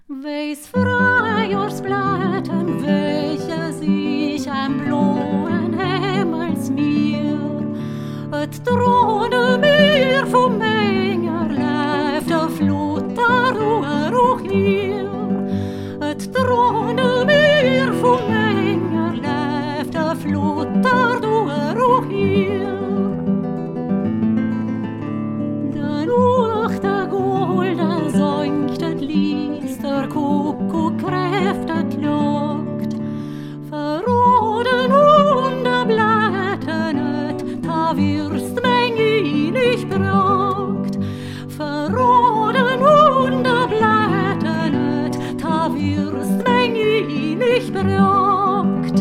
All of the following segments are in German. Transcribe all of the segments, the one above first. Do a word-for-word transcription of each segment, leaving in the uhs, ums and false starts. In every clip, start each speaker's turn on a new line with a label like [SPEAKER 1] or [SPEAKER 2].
[SPEAKER 1] Weis Freijahrsblättern, welche sich am blauen Himmelsmeer, et drohne mir vom Menger läuft der Flutter auch hier, et drohne mir vom Menger läuft der Flutter auch hier. Dann uch der Golde sänktet liest, der Kuckuck kräftet lockt, verroden und der Blätternet, da wirst mein nicht braucht, verroden und der Blätternet, da wirst mein nicht braucht.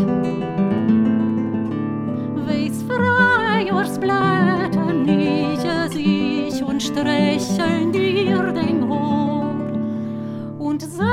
[SPEAKER 1] Weis Freijahrsblätter nieche sich und strecheln dir den Haar und